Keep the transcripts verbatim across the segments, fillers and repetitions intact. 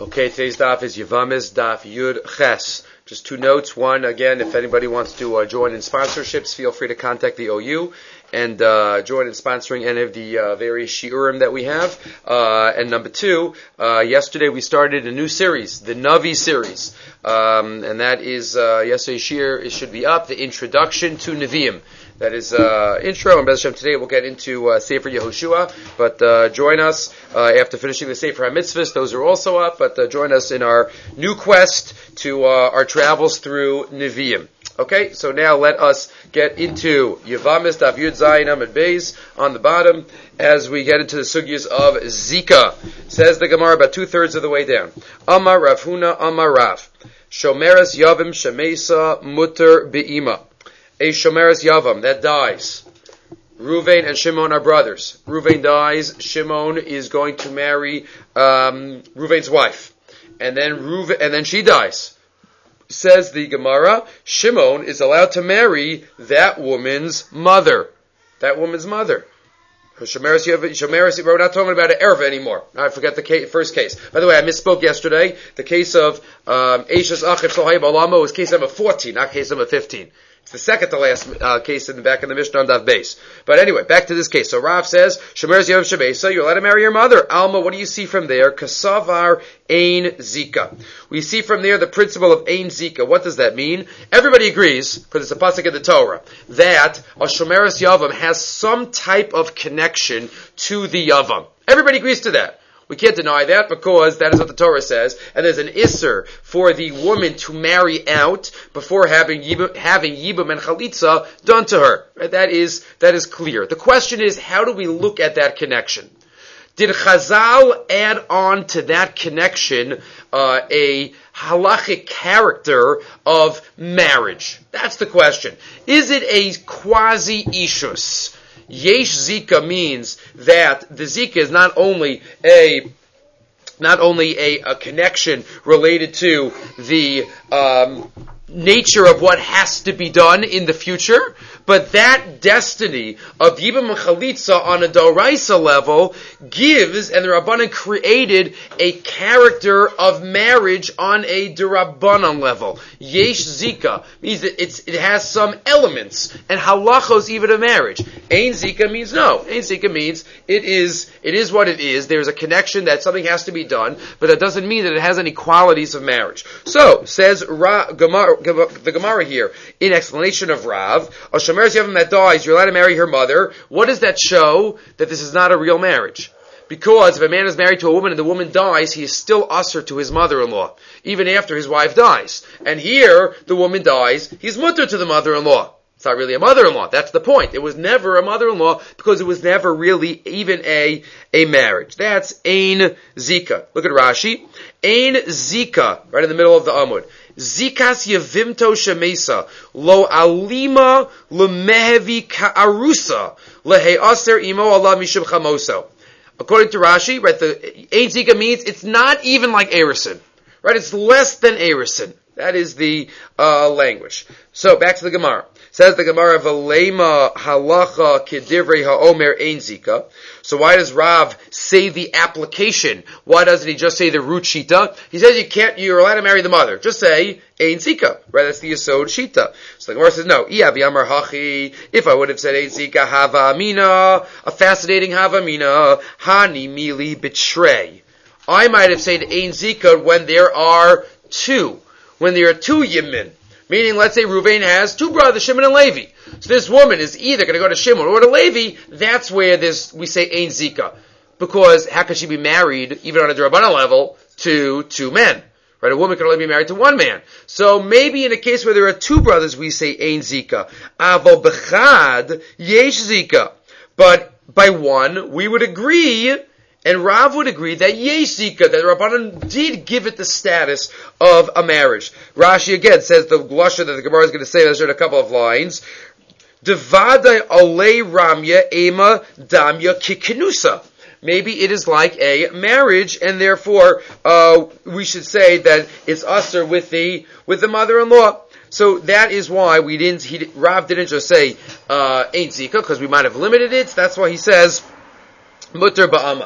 Okay, today's daf is Yevamos Daf Yud Ches. Just two notes. One, again, if anybody wants to uh, join in sponsorships, feel free to contact the O U and uh, join in sponsoring any of the uh, various shiurim that we have. Uh, and number two, uh, yesterday we started a new series, the Navi series, um, and that is uh, yesterday's shiur. It should be up. The introduction to Nevi'im. That is uh, intro, and Bez Hashem today we'll get into uh, Sefer Yehoshua, but uh, join us uh, after finishing the Sefer HaMitzvahs. Those are also up, but uh, join us in our new quest to uh, our travels through Nevi'im. Okay, so now let us get into Yevamos Daf Yud Zayin Amud Beis on the bottom as we get into the sugyas of Zika. Says the Gemara about two-thirds of the way down. Amar Rav Huna Amar Rav. Shomeres Yavim Shemesa Mutter Be'ima. A Shomeres Yavam that dies. Ruvain and Shimon are brothers. Ruvain dies. Shimon is going to marry um, Ruvain's wife, and then Ruvain, and then she dies. Says the Gemara, Shimon is allowed to marry that woman's mother. That woman's mother. Shomeres Yavam. We're not talking about an erva anymore. I forget the case, first case. By the way, I misspoke yesterday. The case of um, Eishes Achiv Sohayim Alamo was case number fourteen, not case number fifteen. It's the second to last uh, case in the back in the Mishnah on Daf Beis. But anyway, back to this case. So Rav says, Shomeres Yavam Shemesa, you're allowed to marry your mother. Alma, what do you see from there? Kasavar Ein Zika. We see from there the principle of Ein Zika. What does that mean? Everybody agrees, because it's a pasuk in the Torah, that a Shomeres Yavam has some type of connection to the Yavam. Everybody agrees to that. We can't deny that because that is what the Torah says, and there's an isser for the woman to marry out before having yibum, having yibum and chalitza done to her. That is that is clear. The question is, how do we look at that connection? Did Chazal add on to that connection uh, a halachic character of marriage? That's the question. Is it a quasi-ishus? Yesh Zika means that the Zika is not only a not only a, a connection related to the um, nature of what has to be done in the future, but that destiny of Yibam and Chalitza on a Doraisa level gives, and the Rabbanan created a character of marriage on a Durabanan level. Yesh Zika means that it's, it has some elements, and halachos even of marriage. Ein Zika means no. Ein Zika means it is, it is what it is. There's a connection that something has to be done, but that doesn't mean that it has any qualities of marriage. So, says Ra, Gemara, the Gemara here, in explanation of Rav, a Shomeres Yavam that dies, you're allowed to marry her mother. What does that show? That this is not a real marriage. Because if a man is married to a woman and the woman dies, he is still usher to his mother-in-law, even after his wife dies. And here, the woman dies, he's mutter to the mother-in-law. It's not really a mother-in-law. That's the point. It was never a mother-in-law because it was never really even a, a marriage. That's Ein Zika. Look at Rashi. Ein Zika, right in the middle of the Amud. Zikas Yevimto Shemesa Lo Alima Lemehevi Ka'arusa Lehe Aser Imo Allah Mishum Chamoso. According to Rashi, right, the Ein Zika means it's not even like Erison. Right, it's less than Erison. That is the uh, language. So, back to the Gemara. Says the Gemara, V'leima halacha kedivrei ha'omer ein zika. So why does Rav say the application? Why doesn't he just say the root shita? He says you can't, you're allowed to marry the mother. Just say ein zika. Right, that's the yesod shita. So the Gemara says, no. If I would have said ein zika hava amina, a fascinating hava amina, hani mili betray. I might have said ein zika when there are two. When there are two Yimmin, meaning let's say Ruvain has two brothers, Shimon and Levi. So this woman is either going to go to Shimon or to Levi. That's where this we say Ein Zika. Because how could she be married, even on a D'Rabbanan level, to two men? Right? A woman can only be married to one man. So maybe in a case where there are two brothers, we say Ein Zika. Avo bechad yesh Zika. But by one, we would agree, and Rav would agree that yesh zika, that the Rabbanan did give it the status of a marriage. Rashi again says the glusha that the Gemara is going to say, there's in a couple of lines. Devadai alei ramya ema damya kikenusa. Maybe it is like a marriage, and therefore uh, we should say that it's usher with the with the mother-in-law. So that is why we didn't. He, Rav didn't just say uh, ain't zika, because we might have limited it. That's why he says mutter ba'ama.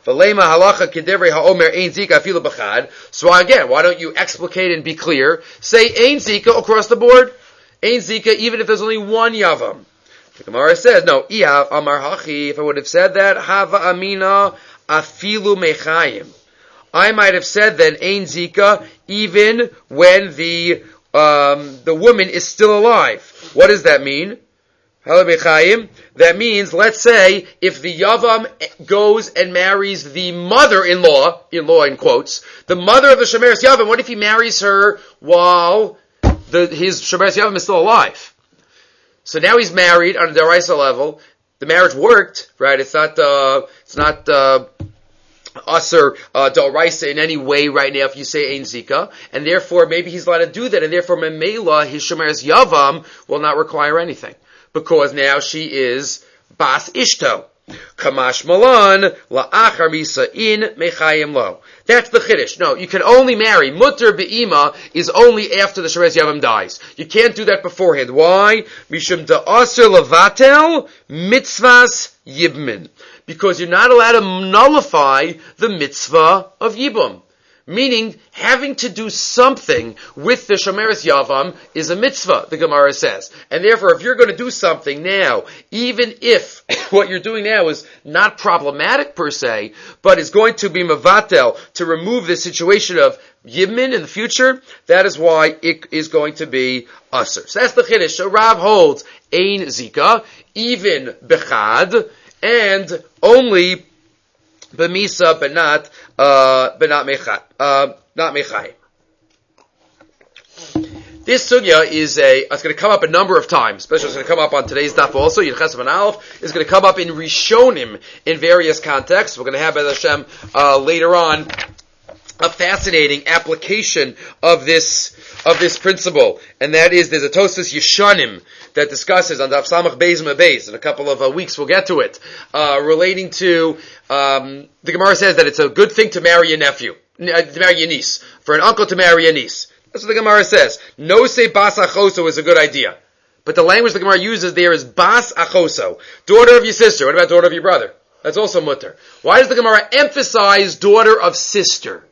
V'lema halacha k'divrei ha'omer ein zika afilu b'chad. So again, why don't you explicate and be clear? Say ein zika across the board. Ein zika even if there's only one yavam. The Gemara says, no, Iav Amar Hachi, if I would have said that, Hava Amina Afilu Mechayim. I might have said then, Ein Zika, even when the, um, the woman is still alive. What does that mean? Hala Mechayim. That means, let's say, if the Yavam goes and marries the mother-in-law, in-law in quotes, the mother of the Shemeres Yavam, what if he marries her while the, his Shemeres Yavam is still alive? So now he's married on a Daraisa level. The marriage worked, right? It's not, uh, it's not, uh, Aser, uh, Daraisa in any way right now if you say Ein Zika. And therefore, maybe he's allowed to do that. And therefore, Memela, his Shemeres Yavam, will not require anything. Because now she is Bas Ishto. Kamash Malan, La'achar Misa in Mechayim Lo. That's the Chiddush. No, you can only marry. Mutter Be'ima is only after the Shemeres Yavam dies. You can't do that beforehand. Why? Mishum Da'aser Levatel Mitzvahs Yibmin. Because you're not allowed to nullify the mitzvah of Yibum. Meaning, having to do something with the Shemeres Yavam is a mitzvah, the Gemara says. And therefore, if you're going to do something now, even if what you're doing now is not problematic per se, but is going to be mevatel, to remove the situation of Yibmin in the future, that is why it is going to be Aser. So that's the Chiddush. So Rav holds Ein Zika, even Bechad, and only B'misa, but not, uh, but not mechai, uh, not mechai. This sugya is a, it's going to come up a number of times, especially it's going to come up on today's daf also, Yud Ches Amud Aleph, is going to come up in Rishonim in various contexts. We're going to have, B'ez Hashem, uh, later on, a fascinating application of this, of this principle. And that is, there's a Tosfos Yeshanim that discusses on Daf Samach Beis Mebeis, in a couple of uh, weeks we'll get to it, uh, relating to, um, the Gemara says that it's a good thing to marry a nephew, uh, to marry a niece, for an uncle to marry a niece. That's what the Gemara says. No say Bas Achoso is a good idea. But the language the Gemara uses there is Bas Achoso, daughter of your sister. What about daughter of your brother? That's also mutter. Why does the Gemara emphasize daughter of sister?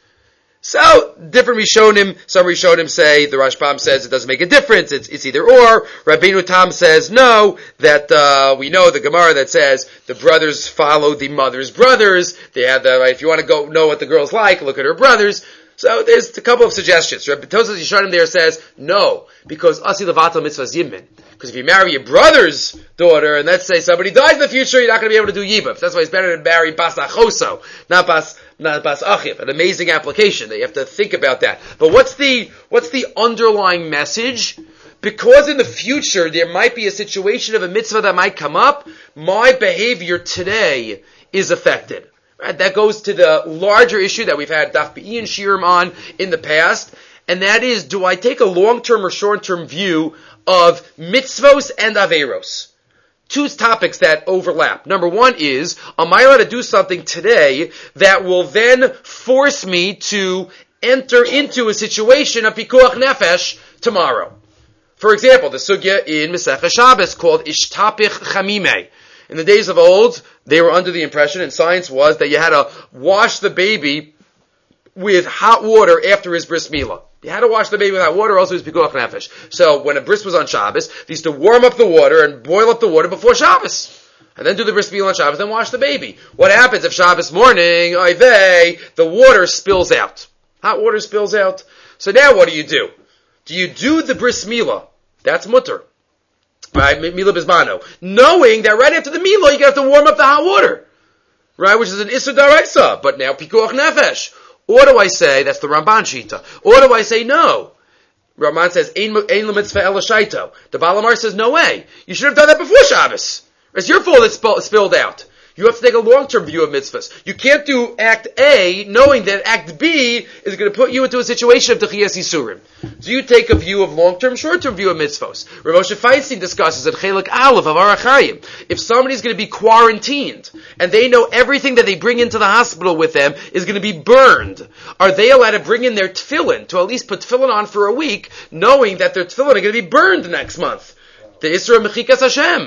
So, different Rishonim, some Rishonim say, the Rashbam says it doesn't make a difference, it's, it's either or. Rabbeinu Tam says no, that, uh, we know the Gemara that says the brothers follow the mother's brothers. They have the, right, if you want to go know what the girl's like, look at her brothers. So there's a couple of suggestions. Rabbi Tosfos Yeshanim there says no, because Asi Levatel Mitzvahs Yibmin. Because if you marry your brother's daughter, and let's say somebody dies in the future, you're not going to be able to do Yibam. That's why it's better to marry Bas Achoso, not Bas, not Bas Achiv. An amazing application. You have to think about that. But what's the, what's the underlying message? Because in the future, there might be a situation of a mitzvah that might come up, my behavior today is affected. Right? That goes to the larger issue that we've had Daf Be'i and Shirim on in the past, and that is, do I take a long-term or short-term view of mitzvos and averos? Two topics that overlap. Number one is, am I allowed to do something today that will then force me to enter into a situation of pikuach nefesh tomorrow? For example, the sugya in Masechah Shabbos called Ishtapich Chamimeh. In the days of old, they were under the impression, and science was, that you had to wash the baby with hot water after his bris milah. You had to wash the baby with hot water, or else it was pikuach nefesh. So when a bris was on Shabbos, they used to warm up the water and boil up the water before Shabbos. And then do the bris milah on Shabbos, then wash the baby. What happens if Shabbos morning, oy vey, the water spills out? Hot water spills out. So now what do you do? Do you do the bris milah? That's mutter. Right, Mila Bismano. Knowing that right after the Mila, you have to warm up the hot water. Right, which is an Issur Daraisa. But now, Pikuach Nefesh. Or do I say, that's the Ramban Shita. Or do I say, no. Ramban says, Ein L'mitzvah Ela Shaito. The Balamar says, no way. You should have done that before Shabbos. It's your fault it sp- spilled out. You have to take a long-term view of mitzvahs. You can't do Act A knowing that Act B is going to put you into a situation of Techiyas Yisurim. So you take a view of long-term, short-term view of mitzvahs. Rav Moshe Feinstein discusses at Chelik Aleph of Orach Chaim. If somebody's going to be quarantined, and they know everything that they bring into the hospital with them is going to be burned, are they allowed to bring in their tefillin, to at least put tefillin on for a week, knowing that their tefillin are going to be burned next month? The Isra Mechikas Hashem.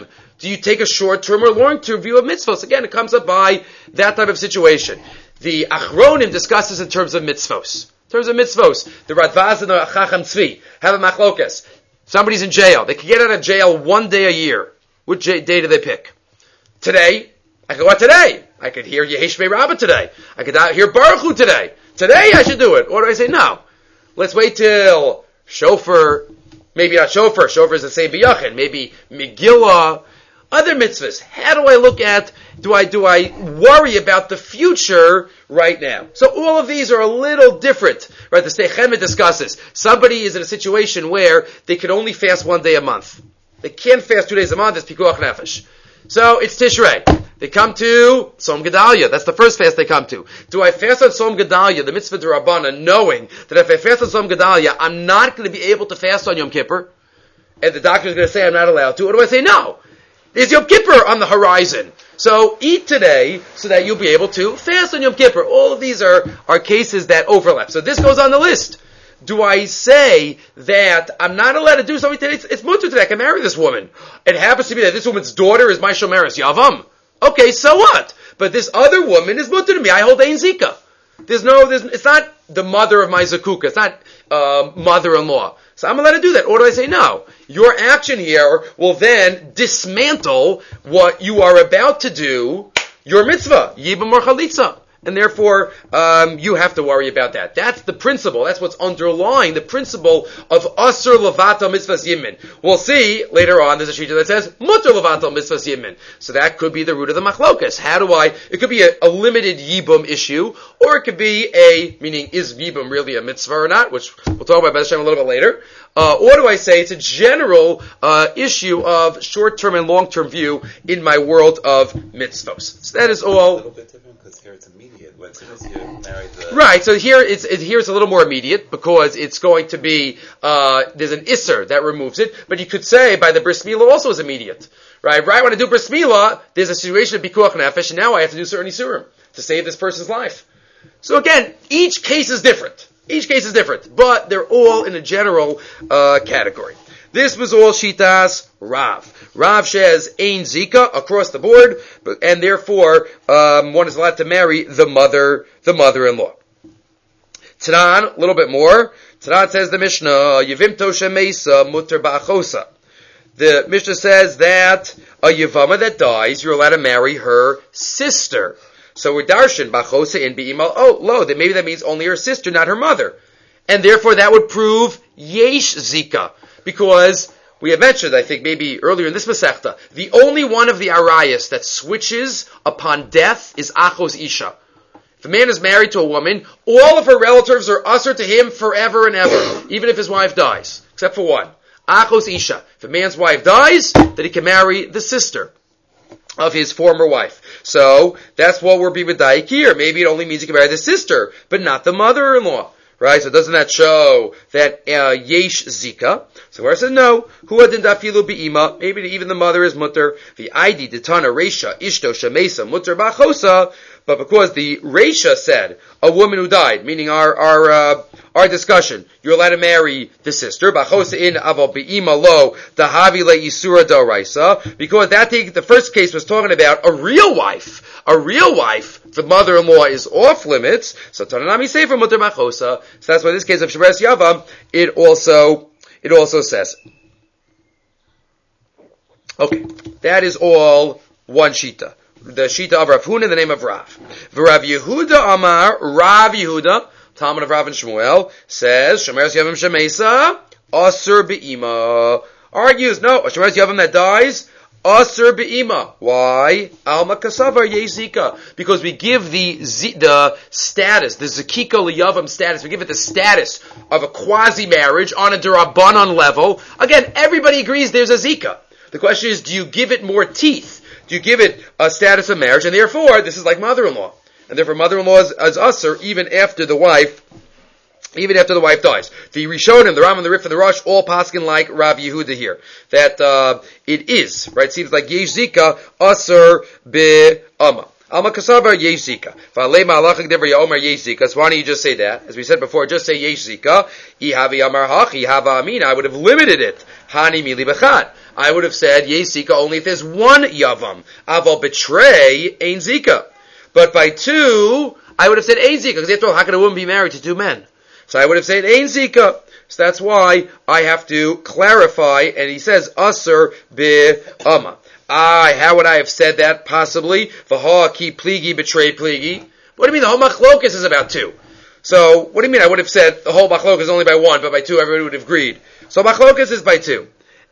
Do you take a short-term or long-term view of mitzvos? Again, it comes up by that type of situation. The Achronim discusses in terms of mitzvos. In terms of mitzvos, the Radvaz and the Chacham Tzvi have a machlokas. Somebody's in jail. They can get out of jail one day a year. Which day do they pick? Today. I could what today? I could hear Yehesh Shmei Rabbah today. I could hear Baruch Hu today. Today I should do it. Or do I say no? Let's wait till Shofar, maybe not Shofar, Shofar is the same biyachin, maybe Megillah, other mitzvahs. How do I look at, do I, do I worry about the future right now? So all of these are a little different, right? The Sdei Chemed discusses. Somebody is in a situation where they can only fast one day a month. They can't fast two days a month, it's Pikuach Nefesh. So it's Tishrei. They come to Tzom Gedalia. That's the first fast they come to. Do I fast on Tzom Gedalia, the mitzvah d'Rabbanan, knowing that if I fast on Tzom Gedalia, I'm not going to be able to fast on Yom Kippur? And the doctor is going to say I'm not allowed to. Or do I say no? There's Yom Kippur on the horizon. So eat today so that you'll be able to fast on Yom Kippur. All of these are, are cases that overlap. So this goes on the list. Do I say that I'm not allowed to do something today? It's, it's mutter today. I can marry this woman. It happens to be that this woman's daughter is my shomeres Yavam. Okay, so what? But this other woman is mutter to me. I hold Ein Zika. There's no, there's, it's not the mother of my zakuka. It's not uh, mother-in-law. So I'm allowed to do that. Or do I say no? Your action here will then dismantle what you are about to do, your mitzvah, yibam or chalitza. And therefore, um, you have to worry about that. That's the principle. That's what's underlying the principle of Asur Levatal Mitzvahs Yimin. We'll see later on, there's a shita that says Mutter Levatal Mitzvahs Yimin. So that could be the root of the machlokas. How do I, it could be a, a limited Yibum issue, or it could be a, meaning is Yibum really a mitzvah or not, which we'll talk about B'ez Hashem a little bit later. Uh, or do I say it's a general uh, issue of short-term and long-term view in my world of mitzvos? So that is all. A little bit different because here it's immediate. When as soon as you marry the right. So here it's it, here it's a little more immediate because it's going to be uh, there's an isser that removes it. But you could say by the bris milah also is immediate, right? Right when I do bris milah, there's a situation of pikuach nefesh, and now I have to do certain isurim to save this person's life. So again, each case is different. Each case is different, but they're all in a general uh, category. This was all Shitas Rav. Rav says Ein Zika across the board, but, and therefore um, one is allowed to marry the mother, the mother-in-law. Tanan, a little bit more. Tanan says the Mishnah Yevim Tosha Mesa Mutter Ba'achosa. The Mishnah says that a Yevama that dies, you're allowed to marry her sister. So we're darshan bachosa in bi'imal. Oh, lo, that maybe that means only her sister, not her mother, and therefore that would prove yesh zika, because we have mentioned, I think maybe earlier in this masechta, the only one of the arayas that switches upon death is achos isha. If a man is married to a woman, all of her relatives are usher to him forever and ever, even if his wife dies, except for one, achos isha. If a man's wife dies, then he can marry the sister of his former wife. So, that's what we're being medayik here. Maybe it only means he can marry the sister, but not the mother-in-law. Right? So doesn't that show that uh, yesh zika? So where it says no, hu adin dafilu be'ima, maybe even the mother is mutter, the id ditana reisha ishto shamesa mutter bachosa, but because the reisha said a woman who died, meaning our our uh, our discussion, you're allowed to marry the sister, bachosa in aval be'ima lo dahavi le isura doraisa, because that thing, the first case was talking about a real wife. A real wife, the mother-in-law is off limits, so Tananami Sefer Mutter Machosa, so that's why in this case of Shemeres Yavam, it also, it also says. Okay, that is all one Shita. The Shita of Rav Huna in the name of Rav. Rav Yehuda Amar, Rav Yehuda, Talmud of Rav and Shmuel, says, Shemeres Yavam Shemesa, Asur Be'ima. Argues, no, a Shemeres Yavam that dies, Asur be'ima. Why? Alma kasavar yezika. Because we give the z- the status, the zakika liyavam status, we give it the status of a quasi-marriage on a derabanan level. Again, everybody agrees there's a zika. The question is, do you give it more teeth? Do you give it a status of marriage? And therefore, this is like mother-in-law. And therefore, mother-in-law is, is asur even after the wife Even after the wife dies. The Rishonim, the Ram and the Rif and the Rosh, all paskin like Rav Yehuda here. That, uh, it is, right? Seems like Yesh Zika, Asur Be'ama. Alma Kasavar Yesh Zika. V'alema alachik dever Yomer Yesh Zika. So why don't you just say that? As we said before, just say Yesh Zika. Ihavi Amar Hachi, Hava Amina. I would have limited it. Hani Mili Bechad. I would have said Yesh Zika only if there's one Yavam. Aval betray Ein Zika. But by two, I would have said Ein Zika, because after all, how can a woman be married to two men? So I would have said Ein Zika. So that's why I have to clarify, and he says Asr Bi'ama. I, how would I have said that possibly? V'ha ki pligi betray pligi. What do you mean the whole machlokas is about two? So, what do you mean I would have said the whole machlokas is only by one, but by two everybody would have agreed. So machlokas is by two.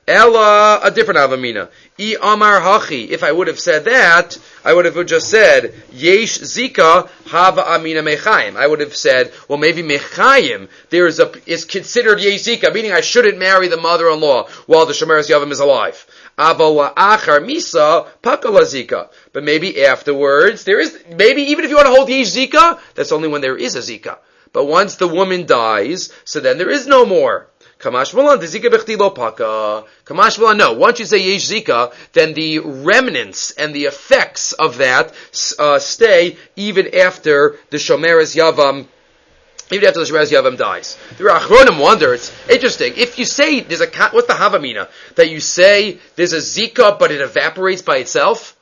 Ella, a different avamina. I amar hachi. If I would have said that, I would have just said, Yesh Zika hava amina mechayim. I would have said, well, maybe mechayim, there is a, is considered Yesh Zika, meaning I shouldn't marry the mother-in-law while the Shomeres Yavam is alive. Aval achar misa pakala Zika. But maybe afterwards, there is, maybe even if you want to hold Yesh Zika, that's only when there is a Zika. But once the woman dies, so then there is no more. Kamash Malan, the Zika bechti lo paka. Kamash Malan, no. Once you say Yesh Zika, then the remnants and the effects of that uh, stay even after the Shomeres Yavam, even after the Shomeres Yavam dies. The Achronim wonder, it's interesting. If you say there's a, what's the Havamina? That you say there's a Zika, but it evaporates by itself?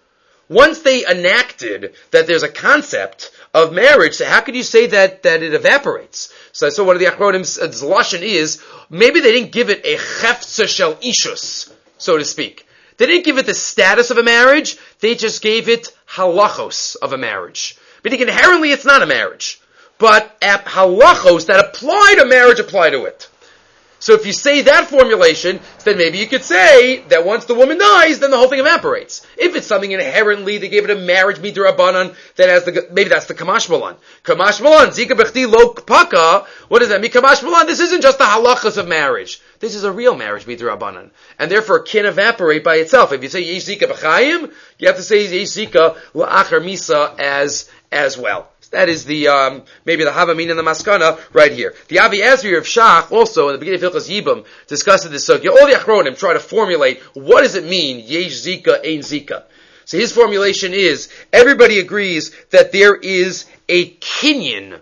Once they enacted that there's a concept of marriage, so how could you say that, that it evaporates? So, so one of the Achronim's uh, lashon is, maybe they didn't give it a cheftza shel ishus, so to speak. They didn't give it the status of a marriage, they just gave it halachos of a marriage. Meaning inherently it's not a marriage. But halachos that apply to marriage apply to it. So if you say that formulation, then maybe you could say that once the woman dies, then the whole thing evaporates. If it's something inherently, they gave it a marriage midrabanan that has the, maybe that's the kamash malan. Kamash malan, zika bechti lo paka. What does that mean? Kamash malan, this isn't just the halachas of marriage. This is a real marriage midrabanan. And therefore it can evaporate by itself. If you say yesh zika b'chayim, you have to say yesh zika la'achar misa as, as well. That is the, um, maybe the Havamin and the Maskana right here. The Avi Ezri of Shach also, in the beginning of Hilchos Yibam, discussed this sugya. All the Achronim try to formulate, what does it mean, Yesh Zika, Ein Zika? So his formulation is, everybody agrees that there is a Kinyan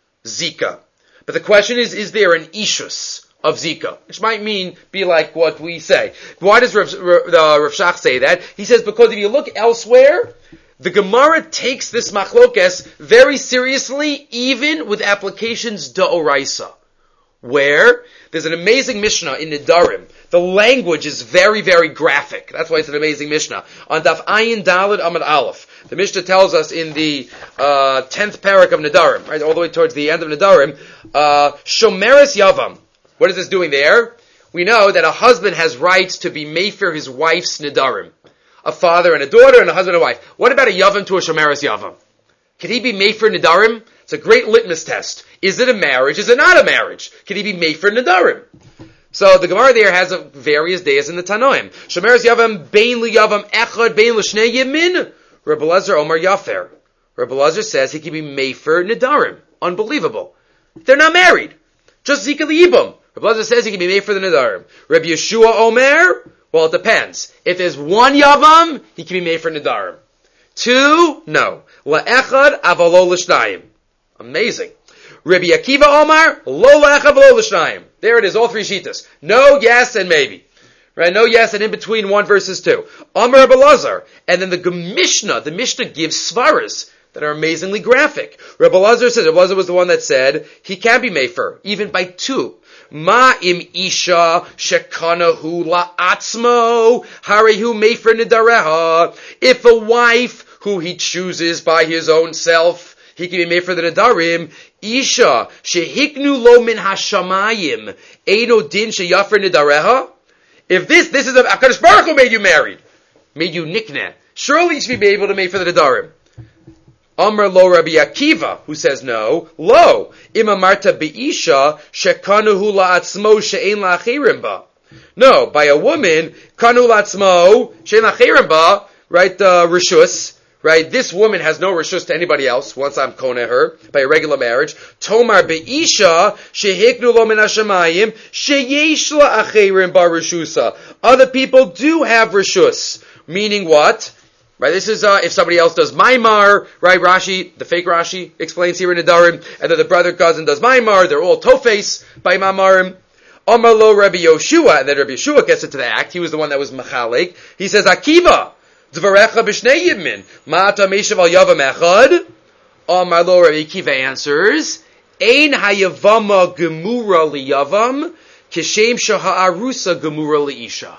Zika. But the question is, is there an Ishus of Zika? Which might mean, be like what we say. Why does Rav, Rav, uh, Rav Shach say that? He says, because if you look elsewhere, the Gemara takes this machlokes very seriously, even with applications da'oraisa, where there's an amazing Mishnah in Nedarim. The language is very, very graphic. That's why it's an amazing Mishnah. On Daf Ayin Daled Amud Aleph, the Mishnah tells us in the uh, tenth parak of Nedarim, right, all the way towards the end of Nedarim, uh, Shomeres Yavam. What is this doing there? We know that a husband has rights to be mefer his wife's Nedarim. A father and a daughter and a husband and a wife. What about a Yavam to a Shomeres Yavam? Can he be mefer Nedarim? It's a great litmus test. Is it a marriage? Is it not a marriage? Can he be mefer Nedarim? So the Gemara there has a various days in the Tanoim. Shomeres Yavam, Bein li Yavam, Echad, Bein l'shnei Yemin. Rebbe Lazar Omar Yafer. Rebbe Lazar says he can be mefer Nedarim. Unbelievable. They're not married. Just Zika li'ibam. Rebbe Lazar says he can be mefer the Nedarim. Rebbe Yeshua Omer, well, it depends. If there's one Yavam, he can be made for Nedarim. Two, no. La'echad avalo l'shnayim. Amazing. Rabbi Akiva Omar, lo la'echad avalo l'shnayim. There it is, all three shitas. No, yes, and maybe. Right? No, yes, and in between one versus two. Amar Rebbe Lazar. And then the Mishnah, the Mishnah gives svaras that are amazingly graphic. Rebbe Lazar says, Rebbe Lazar was the one that said, he can be mefer, even by two. Ma im isha shekanahu la'atzmo harehu mefer nedareha. If a wife who he chooses by his own self, he can be mefer the nedarim. Isha shehiknu lo min hashamayim eino din sheyafer nedareha. If this, this is a HaKadosh Baruch Hu made you married, made you nikneh, surely you should be able to mefer the nedarim. Amar lo Rabbi Akiva, who says no, lo, imamarta be'isha, shekanuhu la'atzmo she'en la'achirim ba. No, by a woman, kanu la'atzmo, she'en la'achirim ba, right, uh, rishus, right, this woman has no rishus to anybody else, once I'm koneh her, by a regular marriage. Tomar be'isha, shehiknu lo min hashamayim, sheyesh la'achirim ba rishusa. Other people do have rishus, meaning what? Right, this is, uh, if somebody else does Maimar, right, Rashi, the fake Rashi, explains here in Nedarim, and then the brother cousin does Maimar, they're all Tofes by Mamarim. Amar lo Rabbi Yoshua, and then Rabbi Yoshua gets into the act. He was the one that was Machalik. He says, Akiva, Dvarecha b'shnei yibmin, Ma'ata meshav al yavam echad. Amar lo Rabbi Akiva answers, Ein hayavama gemura liyavam, kishem shaha'arusa gemura liisha.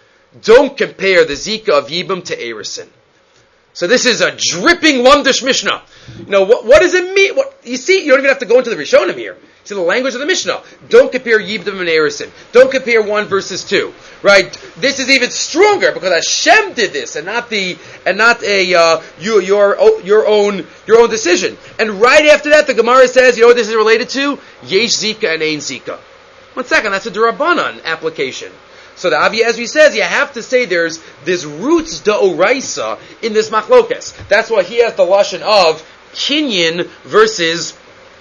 Don't compare the Zika of Yibam to Erison. So this is a dripping Lumdish Mishnah. You know, what, what does it mean? What, you see, you don't even have to go into the Rishonim here. See the language of the Mishnah. Don't compare Yibam and Erison. Don't compare one versus two. Right? This is even stronger because Hashem did this and not the and not a uh, you, your your own your own decision. And right after that, the Gemara says, you know what this is related to? Yesh Zika and Ein Zika. One second, that's a D'Rabbanan application. So the Avi Ezri says you have to say there's there's roots da'oraisa in this machlokes. That's why he has the lashon of kinyan versus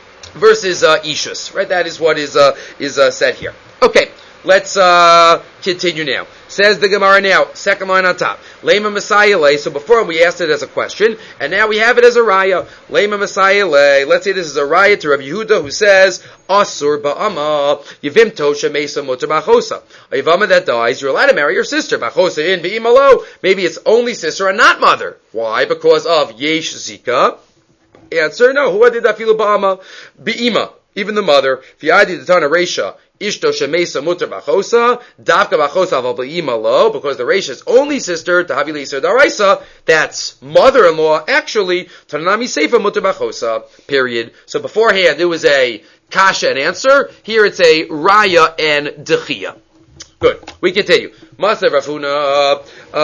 versus uh, ishus. Right? That is what is uh, is uh, said here. Okay, let's uh, continue now. Says the Gemara now, second line on top. Lema Messiah lay. So before we asked it as a question, and now we have it as a raya. Lema Messiah lay. Let's say this is a raya to Rabbi Yehuda who says, Asur ba'ama yivim tosha mesa mutar b'chosa. A yivama that dies, you're allowed to marry your sister. B'chosa in be'imalo. Maybe it's only sister and not mother. Why? Because of yesh zika. Answer: no. Who did that filu ba'ama be'ima? Even the mother. V'yadi d'tana reisha. Ishto shemesa mutar b'chosa, davka b'chosa aval b'ima lo, because the Reisha's only sister, tahavi l'isur daraisa, that's mother-in-law, actually, tanami seifa mutar b'chosa, period. So beforehand, it was a kasha and answer, here it's a raya and dechia. Good. We continue. Maser Rafuna,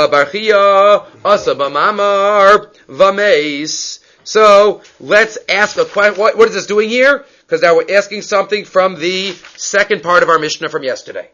Barchia, Asa b'mamar, Vameis. So, let's ask a question. What, what is this doing here? Because now we're asking something from the second part of our Mishnah from yesterday.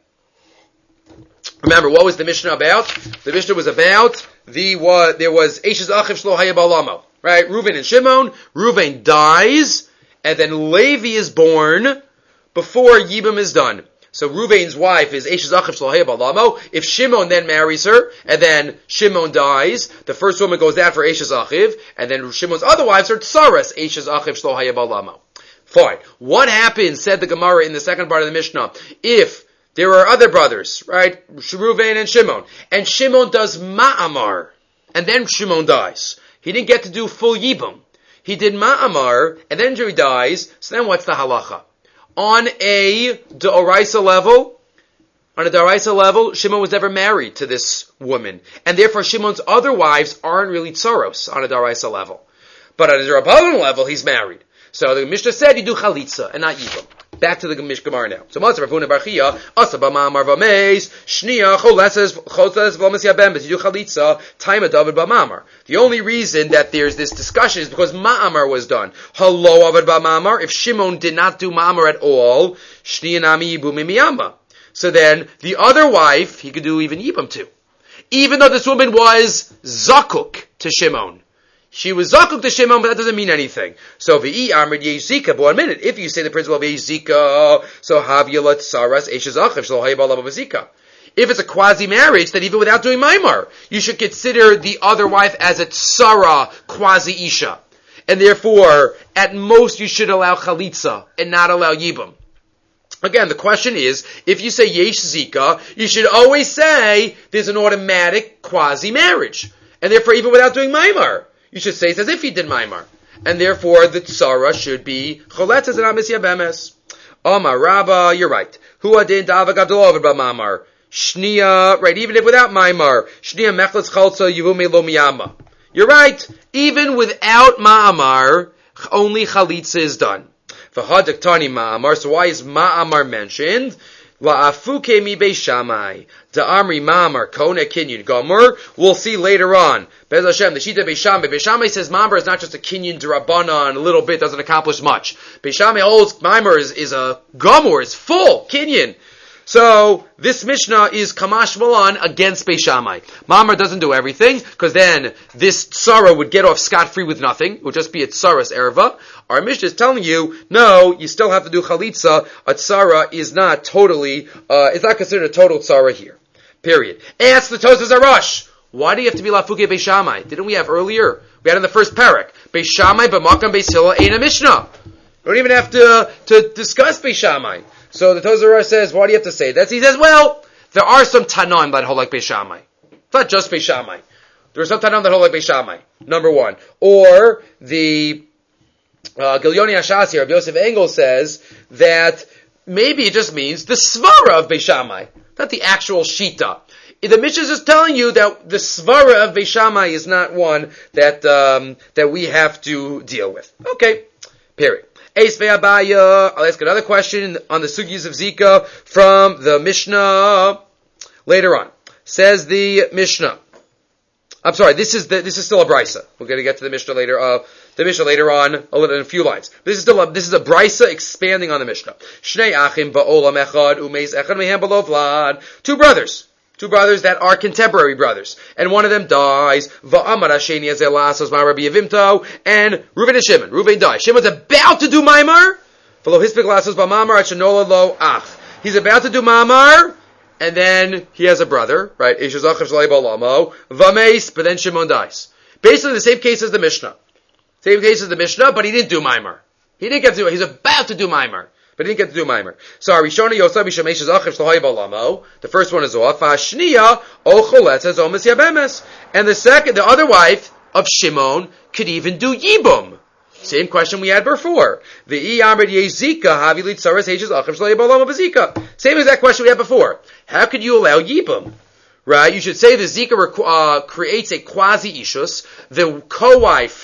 Remember, what was the Mishnah about? The Mishnah was about the what there was Eishes Achiv Shlo Haya Balamo, right? Reuven and Shimon. Reuven dies, and then Levi is born before Yibam is done. So Reuven's wife is Eishes Achiv Shlo Haya Balamo. If Shimon then marries her, and then Shimon dies, the first woman goes out for Eishes Achiv, and then Shimon's other wives are Tsaras Eishes Achiv Shlo Haya Balamo. Fine. What happens, said the Gemara in the second part of the Mishnah, if there are other brothers, right? Reuven and Shimon. And Shimon does Ma'amar. And then Shimon dies. He didn't get to do full Yibum. He did Ma'amar, and then he dies. So then what's the halacha? On a D'Oraisa level, on a D'Oraisa level, Shimon was never married to this woman. And therefore Shimon's other wives aren't really Tsaros on a D'Oraisa level. But on a D'Rabbanan level, he's married. So the Mishnah said you do chalitza and not yibum. Back to the Gemara now. So Matzah Ravuna Barchia Asaba Ma'amar Vameis Shnia Choleses Choleses V'Amas Yabem. You do chalitza time of David Ba'Mamar. The only reason that there's this discussion is because Ma'amar was done. Hello Avid Ba'Mamar. If Shimon did not do Ma'amar at all, Shnia Nami Yibum Mimiyama. So then the other wife he could do even yibum too, even though this woman was zakuk to Shimon. She was zakuk to Shimon, but that doesn't mean anything. So v'i amrid yezika. But one minute, if you say the principle of yezika, so havyalat saras eshes achiv shlo hayabalav v'zika. If it's a quasi marriage, then even without doing maimar, you should consider the other wife as a tsara quasi isha, and therefore, at most, you should allow chalitza and not allow yibum. Again, the question is, if you say yesh zika, you should always say there's an automatic quasi marriage, and therefore, even without doing maimar, you should say it's as if he did Maimar. And therefore, the Tzara should be Choletzes and Amis Yabemes. Amar Rabba, you're right. Hu adin Davak Abdullah B'Mamar. Shnia, right, even if without Maimar. Shnia Mechletz Chalza Yivume Lo Miyama. You're right. Even without Ma'amar, only Chalitza is done. V'hadak Tani Ma'amar, so why is Ma'amar mentioned? La'afuke mi Beishamai. Da'amri Ma'amar Kona Kinyan Gomer. We'll see later on. Bez Hashem, the Shita Beishamai. Beishamai says Ma'amar is not just a Kinyan D'Rabbanan, a little bit, doesn't accomplish much. Beishamai holds Ma'amar is, is a Gomer, is full Kinyan. So, this Mishnah is Kamash Malan against Beishamai. Ma'amar doesn't do everything, because then this Tzara would get off scot-free with nothing. It would just be a Tzaras Erva. Our Mishnah is telling you, no, you still have to do Chalitza. A Tzara is not totally, uh, it's not considered a total Tzara here. Period. Ask the Tosas Arash. Why do you have to be Lafuke Beishamai? Didn't we have earlier? We had in the first parak. Beishamai b'makam Beis Hillel ain't a Mishnah. We don't even have to, to discuss Beishamai. So the Tozerah says, why do you have to say that? So he says, well, there are some Tanaim that hold like Beis Shammai. It's not just Beis Shammai. There are some Tanaim that hold like Beis Shammai. Number one. Or the uh, Gilyoni Hashas here, Rabbi Yosef Engel says that maybe it just means the Svara of Beis Shammai, not the actual Shita. The Mishnah is just telling you that the Svara of Beis Shammai is not one that um, that we have to deal with. Okay, period. Eis ve'abaya. I'll ask another question on the Sugis of Zika from the Mishnah later on. Says the Mishnah. I'm sorry. This is the, this is still a brisa. We're going to get to the Mishnah later. Uh, the Mishnah later on, a little in a few lines. This is still a, this is a brisa expanding on the Mishnah. Shnei achim ba'olam echad umeis echad mehem b'lo vlad. Two brothers. Two brothers that are contemporary brothers. And one of them dies. Va'amar hasheni hazeh la'asos ma Rabbi Yevimto. And Reuven and Shimon. Reuven dies. Shimon's about to do Maimar. V'lo hispik la'asos ba'mamar at shenola lo ach. He's about to do Mamar. And then he has a brother. Right? Ishazachav shalei ba'olamo. V'meis. But then Shimon dies. Basically the same case as the Mishnah. Same case as the Mishnah, but he didn't do Maimar. He didn't get to do it. He's about to do Maimar. But he didn't get to do Maimer. So Arishona Yosef Bishamesh Zachiv Shlohay Balamo. The first one is off. Hashniya Ocholetz has Omes Yabemes. And the second, the other wife of Shimon could even do Yibum. Same question we had before. The Iyamrid Yezika Havi Litzaras Hages Zachiv Shlohay Balamo Bazika. Same exact question we had before. How could you allow Yibum? Right? You should say the Zika uh, creates a quasi Ishus. The co-wife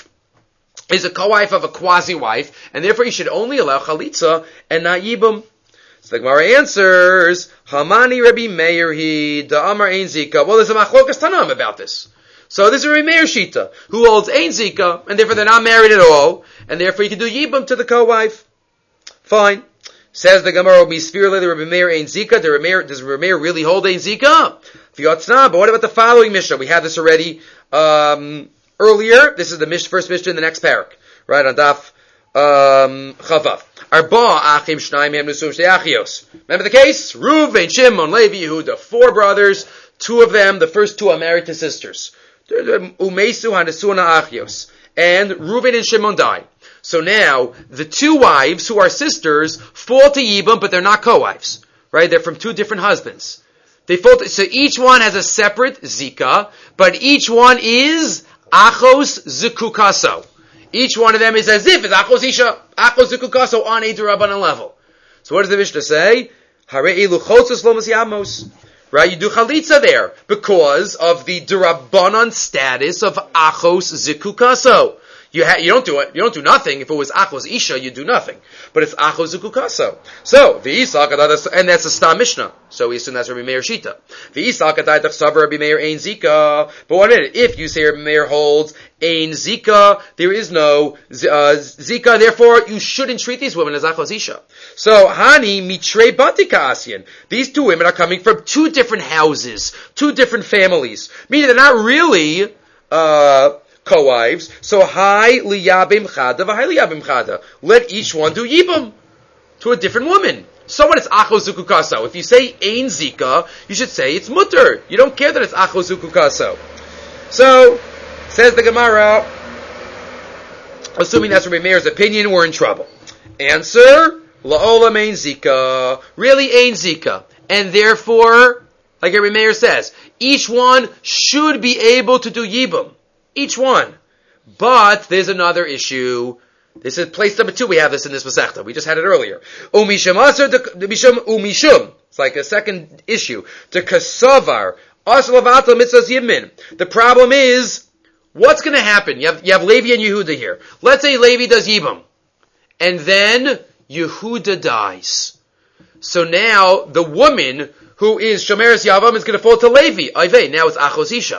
is a co-wife of a quasi-wife, and therefore you should only allow chalitza and not yibum. So the Gemara answers, Hamani Rabbi Meir he da Amar Ein Zika. Well, there's a machlokas Tanam about this. So this is Rabbi Meir Shita, who holds Ein Zika, and therefore they're not married at all, and therefore you can do yibum to the co-wife. Fine. Says the Gemara, Misfir Rabbi Meir Ein Zika. Does Rabbi Meir really hold Ein Zika? But what about the following Mishnah? We had this already, um, earlier. This is the mish, first Mishnah in the next parak, right on Daf um, Chavav. Arba achim shnayim hem nusum shtei achios. Remember the case? Reuven, Shimon, Levi, Yehuda, four brothers. Two of them, the first two are married to sisters. Umesu hanasuna achios, and Reuven and Shimon die. So now the two wives who are sisters fall to Yibam, but they're not co-wives, right? They're from two different husbands. They fall to, so each one has a separate zika, but each one is Achos Zukukaso. Each one of them is as if it's Achos Isha, Achos Zukukaso on a Durabanan level. So what does the Mishnah say? Harei Luchotzos Lomas Yamos. Right? You do Chalitza there because of the Durabanan status of Achos Zukukaso. You ha- you don't do it. You don't do nothing. If it was Achos Isha, you do nothing. But it's Achos Zukukaso. So the Isaac, and that's a Stam Mishnah. So we assume that's Rabbi Meir Shita. The Isaac Rabbi Meir Ein Zika. But one minute, if you say Rabbi Meir holds Ein Zika, there is no uh, Zika. Therefore, you shouldn't treat these women as Achos Isha. So Hani Mitre Batika Asyan. These two women are coming from two different houses, two different families. Meaning they're not really uh co-wives. So hi liyabim chada v'hai liyabim chada. Let each one do yibum to a different woman. So what is achos zukukaso? If you say ein zika, you should say it's mutter. You don't care that it's achos zukukaso. So says the Gemara, assuming that's Rabbi Meir's opinion, we're in trouble. Answer: la'olam ein zika. Really ein zika, and therefore, like Rabbi Meir says, each one should be able to do yibum. Each one. But there's another issue. This is place number two. We have this in this Masechta. We just had it earlier. Umishum asar umishum umishum. It's like a second issue. The kasavar aslavata mitzvahs yimin. The problem is, what's going to happen? You have you have Levi and Yehuda here. Let's say Levi does yibum, and then Yehuda dies. So now the woman who is shomeres yavam is going to fall to Levi. Ayvei. Now it's achos isha.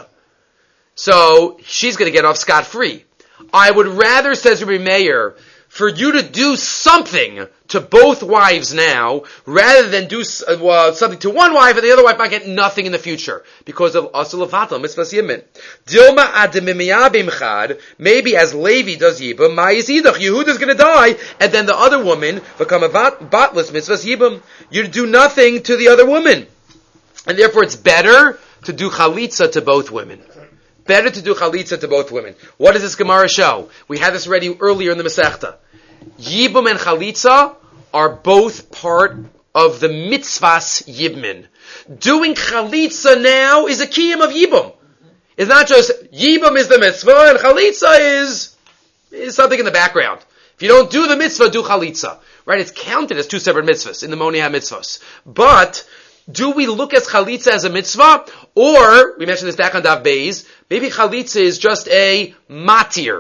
So she's going to get off scot-free. I would rather, says Rabbi Meir, for you to do something to both wives now, rather than do uh, something to one wife and the other wife might get nothing in the future because of asur levatal mitzvahs yimin. Dilma ademimiyabim chad. Maybe as Levi does yibum, ma'is idach. Yehuda's going to die, and then the other woman become a batless mitzvahs yibum. You do nothing to the other woman, and therefore it's better to do chalitza to both women. Better to do chalitza to both women. What does this Gemara show? We had this already earlier in the Masechta. Yibum and chalitza are both part of the mitzvahs yibmin. Doing chalitza now is a kiyum of yibum. It's not just yibum is the mitzvah and chalitza is, is something in the background. If you don't do the mitzvah, do chalitza. Right? It's counted as two separate mitzvahs in the Moniah mitzvahs. But do we look at chalitza as a mitzvah? Or, we mentioned this back on Daf Beis, maybe chalitza is just a matir.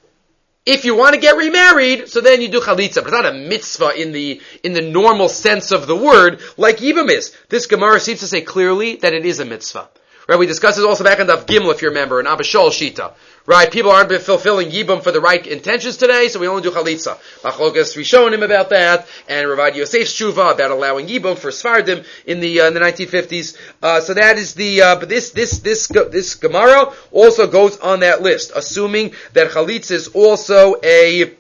If you want to get remarried, so then you do chalitza. But it's not a mitzvah in the, in the normal sense of the word, like yibum is. This Gemara seems to say clearly that it is a mitzvah. Right? We discussed this also back on Daf Gimel, if you remember, in Abba Shaul Shita. Right? People aren't fulfilling yibum for the right intentions today, so we only do chalitza. Machlokas Rishonim about that, and Ravad Yosef's tshuva about allowing yibum for Sfardim in the uh, in the nineteen fifties. Uh, so that is the. Uh, but this this this this Gemara also goes on that list, assuming that chalitza is also a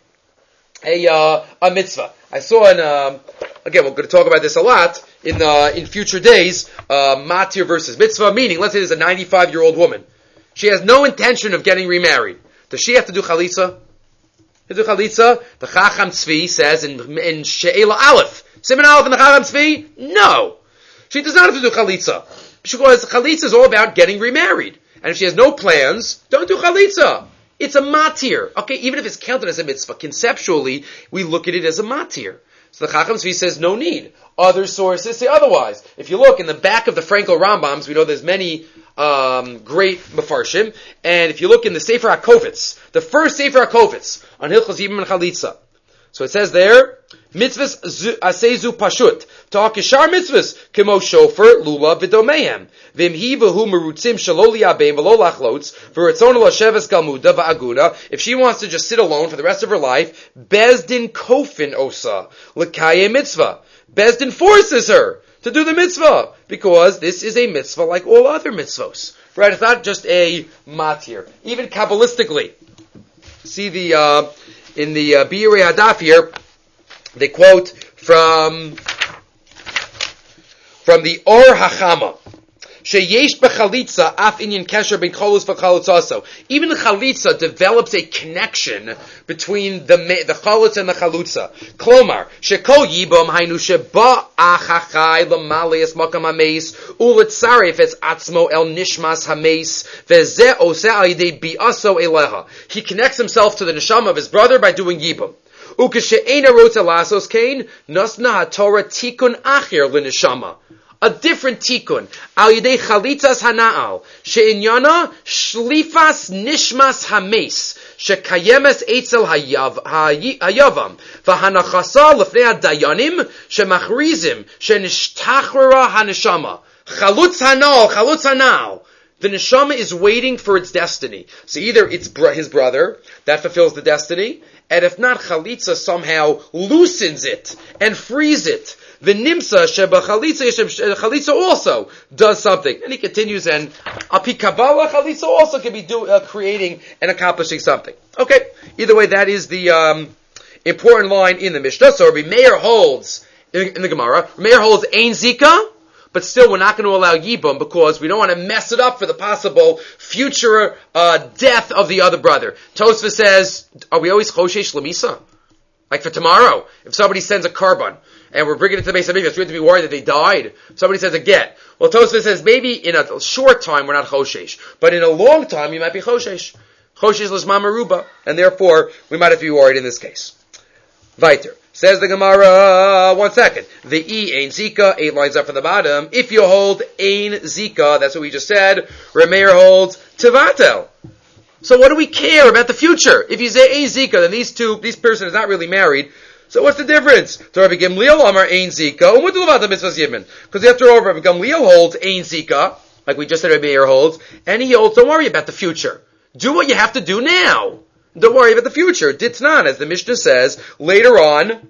a uh, a mitzvah. I saw in um, again we're going to talk about this a lot in uh, in future days. Uh, matir versus mitzvah, meaning let's say there's a ninety-five year old woman. She has no intention of getting remarried. Does she have to do chalitza? To do chalitza? The Chacham Tzvi says in, in She'ela Aleph, Siman Aleph in the Chacham Tzvi, no. She does not have to do chalitza. Because chalitza is all about getting remarried. And if she has no plans, don't do chalitza. It's a matir. Okay, even if it's counted as a mitzvah, conceptually, we look at it as a matir. So the Chacham Tzvi says no need. Other sources say otherwise. If you look in the back of the Frankel Rambams, we know there's many um, great Mefarshim, and if you look in the Sefer HaKovitz, the first Sefer HaKovitz on Hilchos Yibum and Chalitza, so it says there, mitzvahs asezu pashut, ta'akishar mitzvahs, kemo shofer, lula, v'domehem, v'imhi v'hu merutzim shalo li'abeim v'lo lachlotz, v'ritzon l'sheves galmuda v'aguna, if she wants to just sit alone for the rest of her life, bezdin kofin osa, l'kayeh mitzvah. Bezdin forces her to do the mitzvah, because this is a mitzvah like all other mitzvahs. Right? It's not just a matir. Even Kabbalistically, see the, uh, in the uh, Biurei Hadaf here, they quote from, from the Or HaChama, sheyesh b'chalitza af inyan kesher ben cholus v'chalutz also. Even the chalitza develops a connection between the the chalutz and the chalutza. Klomar shekol yibam hainu sheba achachai l'maleis makam hameis uletzaref es atzmo el nishmas hameis v'zeh oseh al yidei bi'aso eleha. He connects himself to the neshama of his brother by doing yibam. Ukeshe'ena rotza lasos kain nasna haTorah tikun achir l'neshama. A different tikkun. Al yidei chalitzas hana'al. She'inyana shlifas nishmas hames. Shekayemes etzel hayavam. V'hanachasa lefnei hadayanim. Shemachrizim. Shenishtachrara haneshama. Chalutz hana'al. Chalutz hana'al. The neshama is waiting for its destiny. So either it's his brother that fulfills the destiny, and if not, chalitza somehow loosens it and frees it. The nimsa sheba chalitza, chalitza also does something. And he continues, and api kabbalah, chalitza also can be do, uh, creating and accomplishing something. Okay, either way, that is the um, important line in the Mishnah. So Rabbi Meir holds, in, in the Gemara, Rabbi Meir holds ein zika, but still we're not going to allow yibum because we don't want to mess it up for the possible future uh, death of the other brother. Tosfos says, are we always choshesh lemisa? Like for tomorrow, if somebody sends a carbon, and we're bringing it to the base of Mikdash, we have to be worried that they died. Somebody says a get. Well, Tosfos says maybe in a short time we're not choshesh, but in a long time you might be choshesh. Choshesh l'shma meruba, and therefore we might have to be worried in this case. Weiter. Says the Gemara, one second. The E ein zika, eight lines up from the bottom. If you hold ein zika, that's what we just said. Rameir holds tevatel. So what do we care about the future? If you say ein zika, then these two, this person is not really married. So what's the difference? To Rabbi Gamliel Amar ein zika, and what do about the mitzvahs yibmin? Because after all, Rabbi Gamliel holds ein zika, like we just said Rabbi Meir holds, and he holds, don't worry about the future. Do what you have to do now. Don't worry about the future. Ditnan, as the Mishnah says, later on,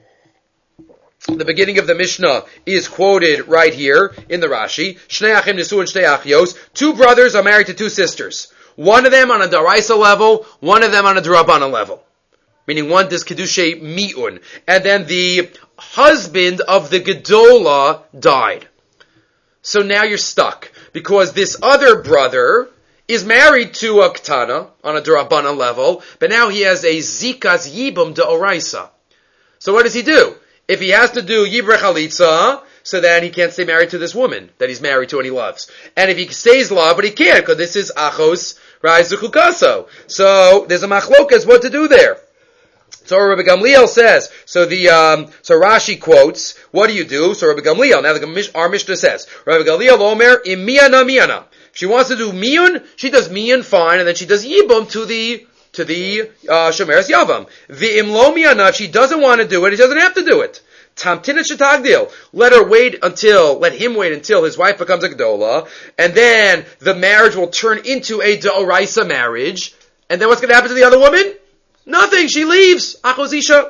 the beginning of the Mishnah is quoted right here in the Rashi. Shnei achim nisu and shnei achios. Two brothers are married to two sisters. One of them on a daraisa level, one of them on a drabana level. Meaning one does kedushay mi'un. And then the husband of the gedola died. So now you're stuck. Because this other brother is married to a Ketana on a Darabana level, but now he has a Zikas Yibum de Oraisa. So what does he do? If he has to do Yibrech Chalitza, so then he can't stay married to this woman that he's married to and he loves. And if he stays love, but he can't, because this is Achos Rais Zuchukaso. So there's a machlokas what to do there. So Rabbi Gamliel says, so the, um, so Rashi quotes, what do you do? So Rabbi Gamliel, now the, our Mishnah says, Rabbi Gamliel Omer, im miyana miyana. If she wants to do miyun, she does miyun fine, and then she does yibum to the, to the, uh, Shomeres Yavam. The im lo miyana, if she doesn't want to do it, he doesn't have to do it. Tamtina shetagdil. Let her wait until, let him wait until his wife becomes a Gdola, and then the marriage will turn into a D'oraisa marriage, and then what's going to happen to the other woman? Nothing. She leaves. Achosisha.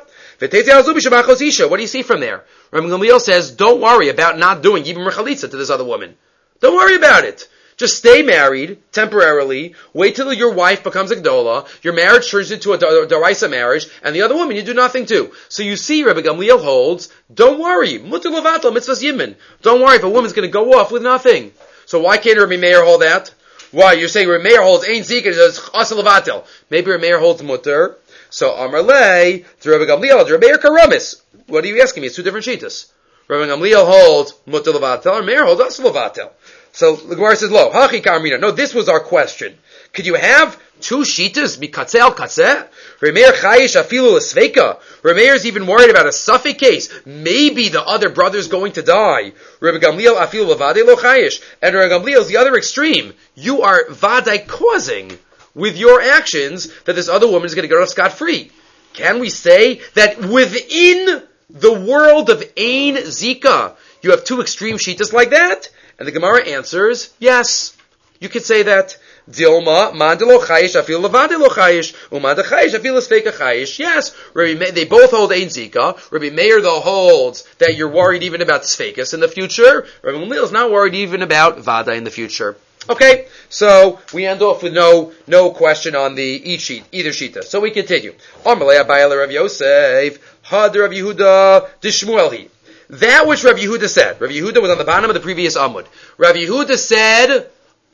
What do you see from there? Rabbi Gamliel says, don't worry about not doing Yibum Rechalitza to this other woman. Don't worry about it. Just stay married temporarily. Wait till your wife becomes a Gdola. Your marriage turns into a D'oraisa marriage, and the other woman you do nothing to. So you see, Rabbi Gamliel holds, don't worry. Mutar levatel mitzvahs yimin. Don't worry if a woman's going to go off with nothing. So why can't Rabbi Meir hold that? Why? You're saying Rabbi Meir holds Ein Zik and says Asa levatel. Maybe Rabbi Meir holds Mutar. So Amar Lei, to Rabbi Gamliel, to Rabbi Meir Karamis. What are you asking me? It's two different shitas. Rabbi Gamliel holds Mutar levatel, and Meir holds Asa levatel. So the Gemara says, "Lo, hachi karmina." No, this was our question. Could you have two shitas mikatze al katzeh? Remeir chayish afilu l'sveika. Remeir is even worried about a suffix case. Maybe the other brother's going to die. Rabbi Gamliel afilu levadei lo chayish. And Rabbi Gamliel is the other extreme. You are vadai causing with your actions that this other woman is going to go scot free. Can we say that within the world of Ein Zika, you have two extreme shitas like that? And the Gemara answers, yes. You could say that. Dilma, mandelo chayish, afil levadelo chayish, umanda chayish, afil l'sveika chayish. Yes, Rabbi, they both hold Ein Zika. Rabbi Meir, though, holds that you're worried even about Sfeikas in the future. Rabbi Gamliel is not worried even about Vada in the future. Okay, so we end off with no no question on the each sheet, either shita. So we continue. Amalei Abayla Rav Yosef, Had Rav Yehuda Dishmuelhi. That which Rav Yehuda said. Rav Yehuda was on the bottom of the previous Amud. Rav Yehuda said,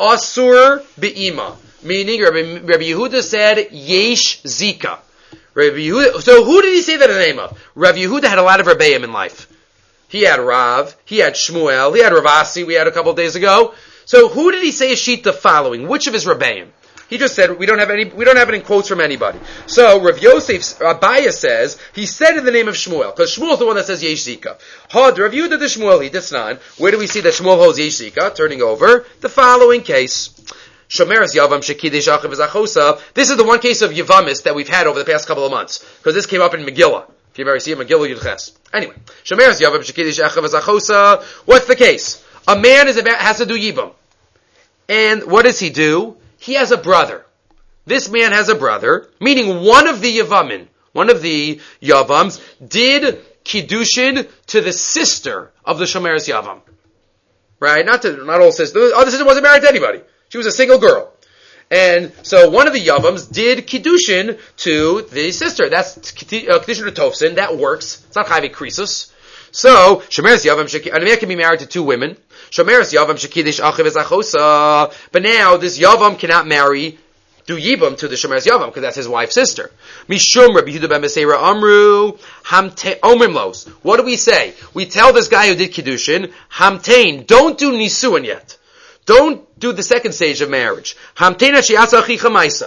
Asur be'ima. Meaning, Rabbi, Rabbi Yehuda said, Yesh Zika. Rabbi Yehuda, so who did he say that in the name of? Rav Yehuda had a lot of Rebbeim in life. He had Rav, he had Shmuel, he had Ravasi, we had a couple of days ago. So who did he say a sheet the following? Which of his Rebbeim? He just said, we don't have any, we don't have any quotes from anybody. So, Rav Yosef, Abaya says, he said in the name of Shmuel, because Shmuel is the one that says Yesh Zika. Had Rav Yehuda de Shmuel, he Disnan. Where do we see that Shmuel holds Yesh Zika? Turning over, the following case. Shomeres Yavam Shekidesh Achav Zachosa. This is the one case of Yavamis that we've had over the past couple of months, because this came up in Megillah. If you've ever seen Megillah Yudches. Anyway, Shomeres Yavam Shekidesh Achav Zachosa. What's the case? A man is about, has to do Yibam. And what does he do? He has a brother. This man has a brother, meaning one of the Yavamin, one of the Yavams, did Kiddushin to the sister of the Shomeres Yavam. Right? Not to, not all sisters. The other sister wasn't married to anybody. She was a single girl. And so one of the Yavams did Kiddushin to the sister. That's Kiddushin to Tofsin. That works. It's not Chayvei Krisus. So, Shomeres Yavam Sheki, and a man can be married to two women. Shomeres Yavam Shekidish Achiv Ezachosa. But now, this Yavam cannot marry, do Yibam to the Shomeres Yavam, because that's his wife's sister. Mishum Rabbi Yehuda ben Meseira Amru, Hamte, Omrimlos. What do we say? We tell this guy who did Kiddushin, Hamtein, don't do Nisuin yet. Don't do the second stage of marriage. Hamtein Ashiatza Achicha Maisa.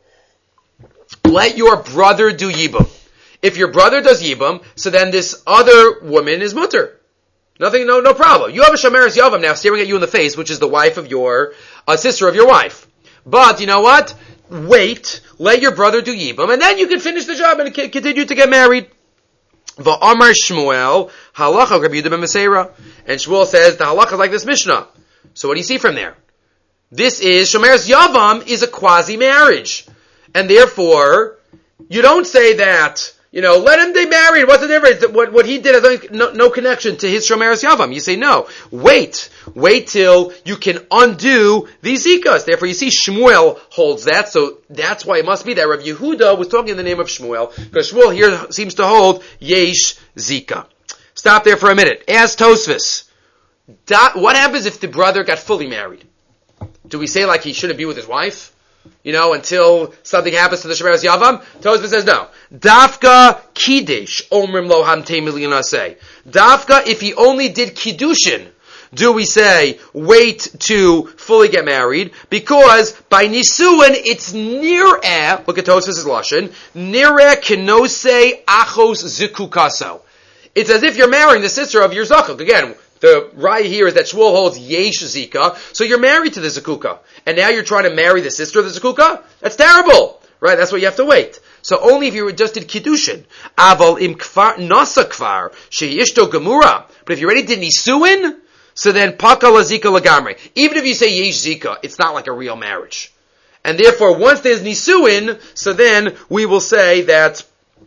Let your brother do Yibam. If your brother does Yibam, so then this other woman is mutter. Nothing, no, no problem. You have a Shomeres Yavam now staring at you in the face, which is the wife of your, uh, sister of your wife. But, you know what? Wait, let your brother do Yibam, and then you can finish the job and continue to get married. Va'amar Shmuel, halacha Rabbi Yehuda ben Meseira. And Shmuel says, the halacha is like this Mishnah. So what do you see from there? This is, Shomeres Yavam is a quasi-marriage. And therefore, you don't say that, you know, let him be married. What's the difference? What, what he did has no, no connection to his Shomeres Yavam. You say, no. Wait. Wait till you can undo these Zikas. Therefore, you see, Shmuel holds that. So that's why it must be that Rav Yehuda was talking in the name of Shmuel. Because Shmuel here seems to hold Yesh Zika. Stop there for a minute. As Tosfos. What happens if the brother got fully married? Do we say like he shouldn't be with his wife? you know, until something happens to the Shemeres Yavam? Tosfos says no. Dafka Kiddush Omrim Lo Hamtei Milyon Aseh. Dafka, if he only did Kiddushin, do we say, wait to fully get married? Because by Nisuin, it's nir'eh, look at Tosfos' Lashon, nir'eh kenose achos zikukaso. It's as if you're marrying the sister of your Zachuk. Again, the raya here is that Shmuel holds Yesh Zika, so you're married to the Zakuka. And now you're trying to marry the sister of the Zakuka? That's terrible! Right, that's what you have to wait. So only if you just did Kiddushin. Aval im kfar, nasa kfar, she'ishto gemura. But if you already did Nisuin, so then, paka la zika lagamre. Even if you say yesh zika, it's not like a real marriage. And therefore, once there's nisuin, so then we will say that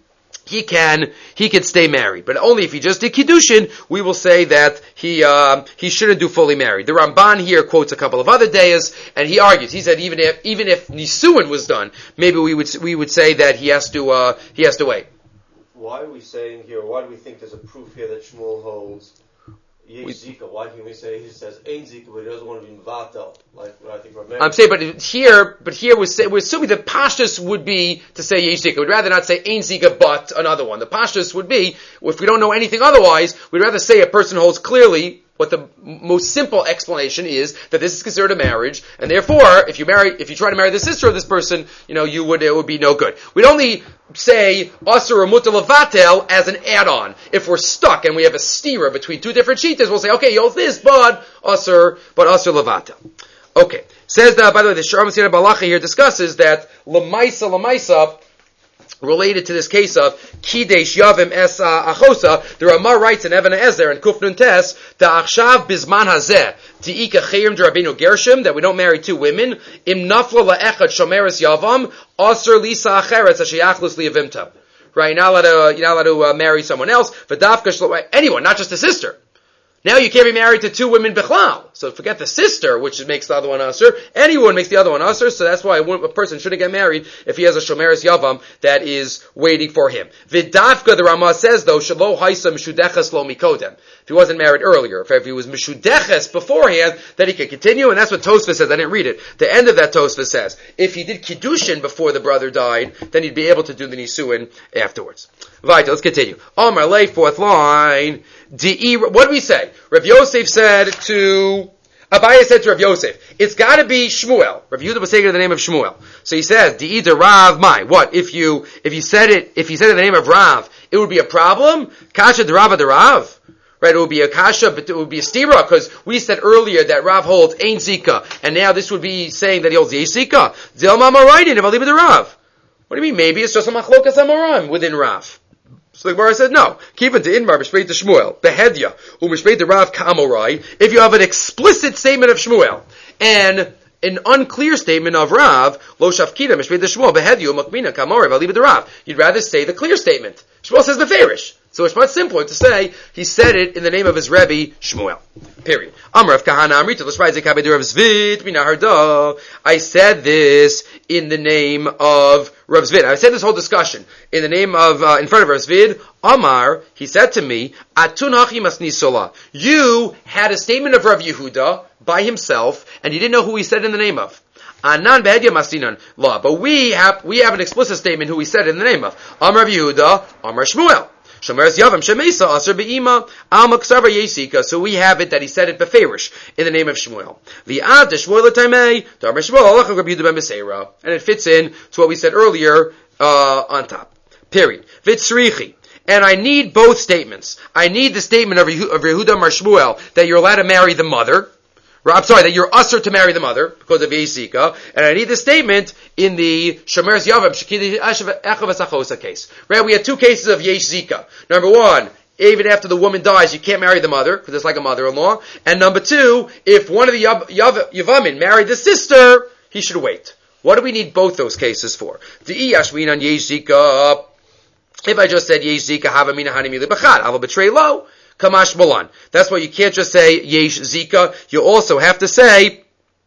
he can, he can stay married. But only if he just did kiddushin, we will say that he, uh, he shouldn't do fully married. The Ramban here quotes a couple of other days, and he argues. He said even if, even if nisuin was done, maybe we would, we would say that he has to, uh, he has to wait. Why are we saying here, why do we think there's a proof here that Shmuel holds Yesh Zika? Why can we say he says Ein Zika, but he doesn't want to be Mvatel? Like what I think we're I'm saying, but here, but here we're, say, we're assuming the pashtus would be to say Yesh Zika. We'd rather not say Ein Zika, but another one. The pashtus would be, if we don't know anything otherwise, we'd rather say a person holds clearly what the most simple explanation is, that this is considered a marriage, and therefore, if you marry, if you try to marry the sister of this person, you know, you would, it would be no good. We'd only say Asur or Mutar Levatel as an add-on. If we're stuck and we have a stira between two different shitas, we'll say, okay, you hold this, but Asur, but Asur Levatel. Okay. Says that, by the way, the Sharm Sina Balacha here discusses that Lamaisa, Lamaisa, related to this case of Kidesh Yavim Es Achosa, the Ramah writes in Evan Ezer and Kufnun Tes, Ta'achshav Bizman Hazeh, Ti'ika Chayim D'Rabbeinu Gershom, that we don't marry two women, Im Nafla La'echad Shomeres Yavam, Aser Lisa Acheretz Hashayachlus Liavimta. Right, you're not allowed to, you're not allowed to uh, marry someone else, V'davka anyone, not just a sister. Now you can't be married to two women bichlal. So forget the sister, which makes the other one asur. Anyone makes the other one asur, so that's why a person shouldn't get married if he has a shomeres yavam that is waiting for him. Vidavka, the Ramah says though, shelo haisa mishudeches lo mikodem. If he wasn't married earlier, if he was mishudeches beforehand, then he could continue, and that's what Tosfos says. I didn't read it. The end of that Tosfos says, if he did kiddushin before the brother died, then he'd be able to do the nisuin afterwards. Right, let's continue. Omar lay, fourth line. D-E, what do we say? Rav Yosef said to, Abaye said to Rav Yosef, it's gotta be Shmuel. Rav Yehuda was saying in the name of Shmuel. So he says, D-E de Rav Mai. What? If you, if you said it, if you said it in the name of Rav, it would be a problem? Kasha de Rav de Rav? Right, it would be a kasha, but it would be a stira, because we said earlier that Rav holds Ein Zika, and now this would be saying that he holds Yesh Zika. Zel Mama writing, if I leave it to Rav. What do you mean? Maybe it's just a machlokas amoram within Rav. So the Gemara said, no. Keep it to Inmar, Mishpeit to Shmuel. Behedya, Umishpeit to Rav Ka'amorai. If you have an explicit statement of Shmuel, and an unclear statement of Rav, Lo Shafkida, Mishpeit to Shmuel, Behedya, Umakmina, Ka'amorai, I'll leave it to Rav. You'd rather say the clear statement. Shmuel says the Farish. So it's much simpler to say, he said it in the name of his Rebbe, Shmuel. Period. Amrav Kahana Amrita, L'shvayze Kabed Rav Zvid, Minaharda. I said this in the name of Rav Zvid. I said this whole discussion in the name of, uh, in front of Rav Zvid. Amar, he said to me, Atun hachi masni sola. You had a statement of Rav Yehuda by himself, and you didn't know who he said in the name of. Anan behedya masinan la. But we have, we have an explicit statement who he said in the name of. Amar Rav Yehuda, Amar Shmuel. Shomeres Yavam Shemesa Aser Be'ima Alma Ksava Yesika. So we have it that he said it beferish in the name of Shmuel. V'ad Shmuel Taimei Damar Shmuel Alach Rabbi Yehuda ben Beseira, and it fits in to what we said earlier uh, on top. Period. Vitzrichi. And I need both statements. I need the statement of Yehuda Mar Shmuel that you're allowed to marry the mother. I'm sorry, that you're usher to marry the mother because of Yesika, and I need the statement in the Shomeres Yavam Shekidi Echav Esachosa case. Right? We had two cases of Yesh Zika. Number one, even after the woman dies, you can't marry the mother because it's like a mother-in-law. And number two, if one of the Yav, Yav, Yavamin married the sister, he should wait. What do we need both those cases for? The Yashmin on Yesh Zika. If I just said Yesh Zika, Havamina Hanimili Bachad, I will betray low. Kamash Malan. That's why you can't just say Yesh Zika. You also have to say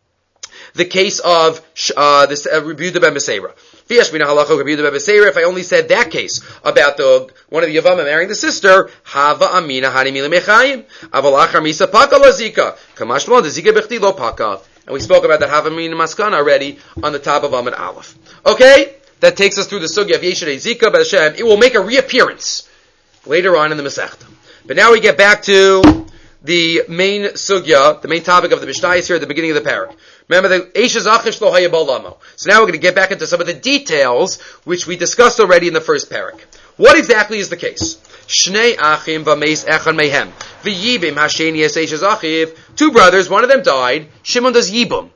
the case of uh, this uh, Rabbi Yehuda ben Beseira. If I only said that case about the one of the Yavama marrying the sister, Hava Amina Hani Mila Mechayim. Aval Achar Misa Paka La Zika. Kamash Malan. The Zika Bechti Lo Paka. And we spoke about that Havamin Maskana already on the top of Amud Aleph. Okay? That takes us through the sugya of Yeshurei Zika, but Hashem, it will make a reappearance later on in the Masechta. But now we get back to the main sugya, the main topic of the Mishnah is here at the beginning of the parak. Remember the Eishes Achish Lo Haya Balamo. So now we're going to get back into some of the details which we discussed already in the first parak. What exactly is the case? Shnei Achim Vameis Echan Mehem V'Yibim Hasheni Es Eishes Achiv. Two brothers, one of them died. Shimon does Yibum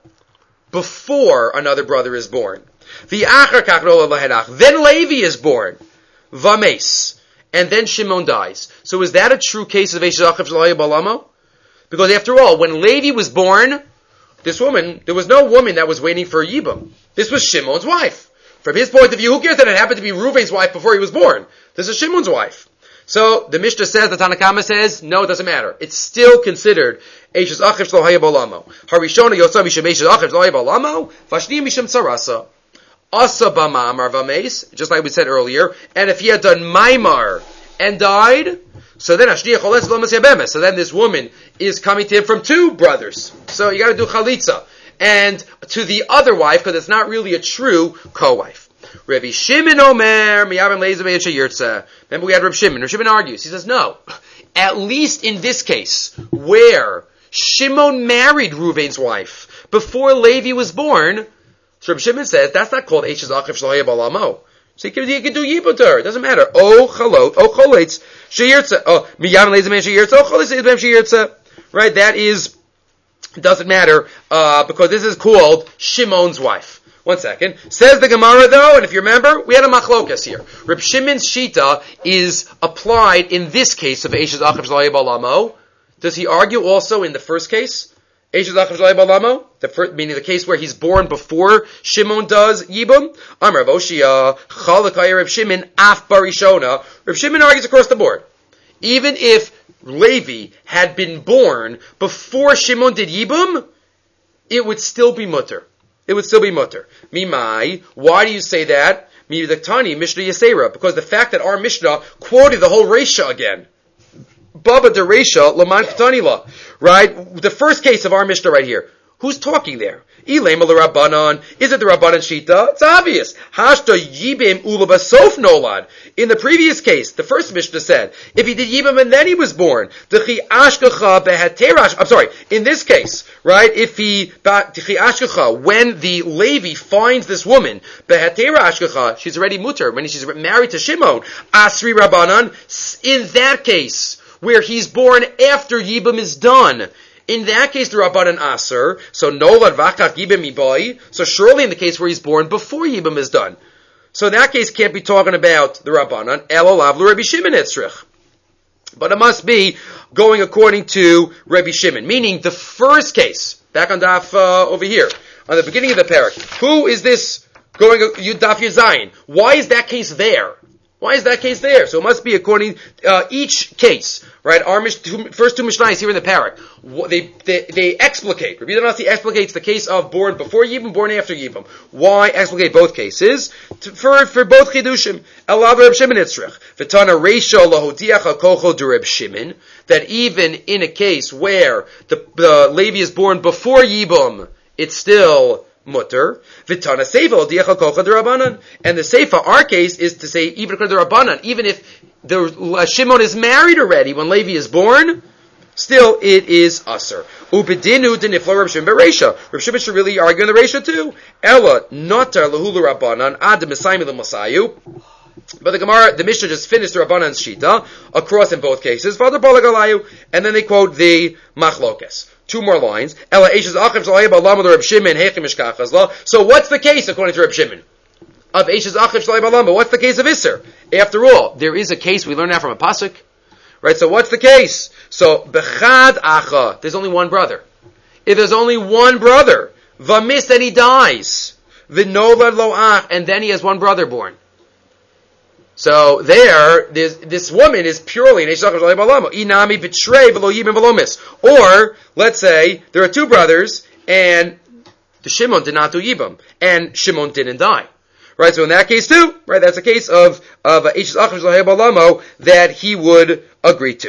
before another brother is born. V'Achar Kach Lo Lahenach. Then Levi is born. Vameis. And then Shimon dies. So is that a true case of Eishes Achiv Shel Haya Balamo? Because after all, when Levi was born, this woman, there was no woman that was waiting for Yibum. This was Shimon's wife. From his point of view, who cares that it happened to be Reuven's wife before he was born? This is Shimon's wife. So the Mishnah says, the Tanna Kama says, no, it doesn't matter. It's still considered Eishes Achiv Shel Haya Balamo. Harishona Yotza Misham Eishes Achiv Shel Haya Balamo, Vashni Misham Tzarasa. Asa b'ma'amar v'meis, just like we said earlier. And if he had done maimar and died, so then ashniach choles lo masyabemes. So then this woman is coming to him from two brothers. So you got to do chalitza and to the other wife because it's not really a true co-wife. Rabbi Shimon Omer miyaven leizav yirtza. Remember we had Rabbi Shimon. Rabbi Shimon argues. He says no. At least in this case where Shimon married Reuven's wife before Levi was born. So Rabbi Shimon says, that's not called Eishes Achiv Shel Haya Balamo. So he can, he can do Yibum to her. It doesn't matter. Oh, chalot, oh, choletz, sheyirtza. Oh, miyam leizem sheyirtza, oh, choletz, leizem sheyirtza. Right, that is, it doesn't matter, uh, because this is called Shimon's wife. One second. Says the Gemara though, and if you remember, we had a machlokas here. Rabbi Shimon's shita is applied in this case of Eishes Achiv Shel Haya Balamo. Does he argue also in the first case? Eishes Achiv Shel Haya Balamo, the first, meaning the case where he's born before Shimon does Yibum. Amar Rav Oshia, Chalakaya Rav Shimon, Af Barishona. Rav Shimon argues across the board. Even if Levi had been born before Shimon did Yibum, it would still be mutter. It would still be mutter. Mimai, why do you say that? Mi the Tani, Mishnah Yisera, because the fact that our Mishnah quoted the whole Reisha again. Baba Deresha Laman Ktanila. Right? The first case of our Mishnah right here. Who's talking there? Ilema Rabbanan. Is it the Rabbanan Shita? It's obvious. Hashta Yibim Ulabasof Nolad. In the previous case, the first Mishnah said, if he did Yibim and then he was born, Dechi Ashkacha Behaterash. I'm sorry. In this case, right? If he Dechi Ashkacha, when the Levi finds this woman, Behatera Ashkacha, she's already mutter when she's married to Shimon. Asri Rabbanan. In that case, where he's born after Yibum is done. In that case, the Rabbanan Aser, so Nolad Vachach Yibum Ibai, so surely in the case where he's born before Yibum is done. So in that case, can't be talking about the Rabbanan, Elo Lavlu Rabbi Shimon Etzrich. But it must be going according to Rabbi Shimon, meaning the first case, back on Daf uh, over here, on the beginning of the parak. Who is this going, Daf Yazayin? Why is that case there? Why is that case there? So it must be according uh, each case, right? Our mish, two, first two mishnayos here in the parak, they they, they explicate. Rabbi Nasi explicates the case of born before Yibum, born after Yibum. Why explicate both cases? To, for for both chidushim. Elav Reb Shimon Itzrich v'tana reisha lahodiach hakocho de Reb Shimon, that even in a case where the, the Levi is born before Yibum, it's still mutter. Vitana seifa diacha kocha derabanan, and the seifa, our case, is to say even derabanan, even if the uh, Shimon is married already when Levi is born, still it is aser. Ubedinu denifla Reb Shimon bereisha. Reb Shimon should really argue in the reisha too. Ella notar lahulu rabanan ad mesayim l'masayu. But the Gemara, the Mishnah just finished the Rabbanan's shita across in both cases. Father Balagalayu, and then they quote the Machlokes. Two more lines. So what's the case according to Reb Shimon? Of Eishes Achiv Shalai Balamba. What's the case of Isser? After all, there is a case, we learn that from a pasuk. Right, so what's the case? So, Bechad Acha, there's only one brother. If there's only one brother, Vamis, then he dies. V'nolad lo ach, and then he has one brother born. So there, this woman is purely an Eishes Achiv Shalai Balamba. Inami B'trei v'lo yibim v'lo mis. Or, let's say, there are two brothers, and the Shimon did not do Yibam, and Shimon didn't die. Right, so in that case too, right, that's a case of, of Eishes Achiv Shalai Balamba that he would agree to.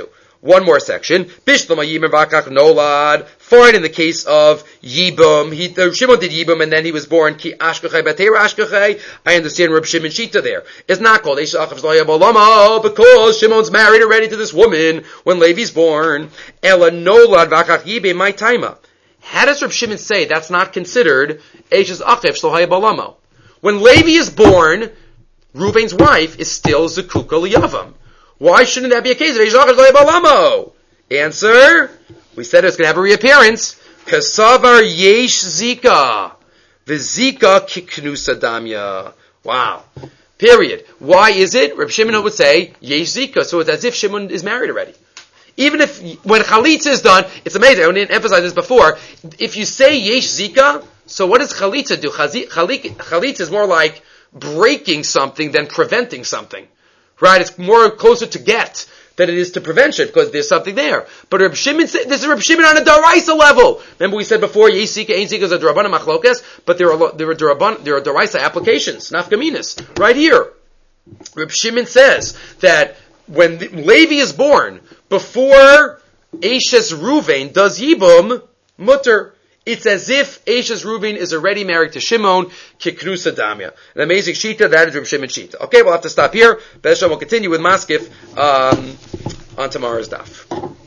One more section. Bishlama Yibum Vakach Nolad. Fine in the case of Yibum. He, uh, Shimon did Yibum and then he was born Ki Ashkechai Batera Ashkechai. I understand Reb Shimon Shita there. It's not called Eish Achav Shloya Bolama because Shimon's married already to this woman when Levi's born. Ela Nolad Vakach Yibum my taima. How does Reb Shimon say that's not considered Eish Achav Shloya Bolama? When Levi is born, Reuven's wife is still Zekuka Liyavam. Why shouldn't that be a case of Eish Achav Shloya Bolama? Answer, we said it's going to have a reappearance. Kasavar yesh zika. V'zika kiknusa damya. Wow. Period. Why is it? Reb Shimon would say, yesh zika. So it's as if Shimon is married already. Even if, when chalitza is done, it's amazing. I didn't emphasize this before. If you say yesh zika, so what does chalitza do? Chalitza is more like breaking something than preventing something. Right? It's more closer to get than it is to prevention, because there's something there. But Reb Shimon, this is Reb Shimon on a Daraisa level. Remember we said before, Yesh Zika, Ein Zika is a Darabana Machlokes, but there are there are Darabana, there are Daraisa applications, Nafkaminas, right here. Reb Shimon says that when Levi is born, before Eishes Ruvain does Yibum, mutter. It's as if Eishes Ruvain is already married to Shimon, Kiknusa Damya. An amazing Shita, that is Reb Shimon Shita. Okay, we'll have to stop here. Be'ez Hashem will continue with Maskif um, on tomorrow's daf.